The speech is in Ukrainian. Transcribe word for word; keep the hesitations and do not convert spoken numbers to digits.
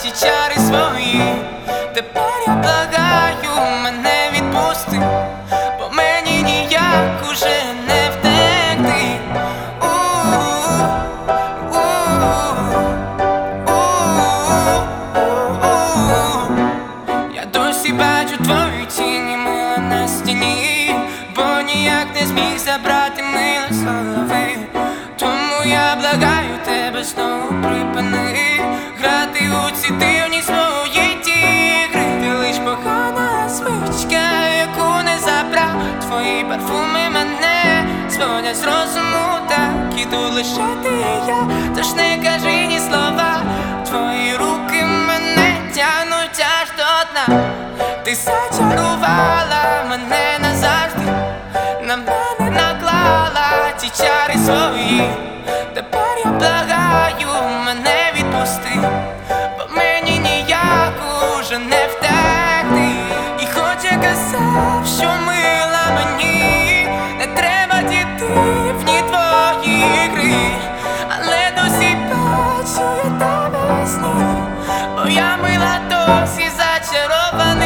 ті чари свої. Тепер я благаю, мене відпусти, бо мені ніяк уже не втекти. Я досі бачу твої тіні, мила на стіні, бо ніяк не зміг забрати мило з голови. Тому я благаю тебе, знову припини грати у ці дивні свої тігри. Ти лиш погана звичка, яку не забрав. Твої парфуми мене зводять з розуму, так іду лише ти і я, тож не кажи ні слова. Твої руки мене тянуть аж до дна. Ти зачарувала мене назавжди, на мене наклала ті чари свої. Тепер я благаю, мене відпусти, бо мені ніяк уже не втекти. І хоч я казав, що мила мені не треба дітивні твої гри, але досі бачу я тебе сні, бо я мила досі зачарована.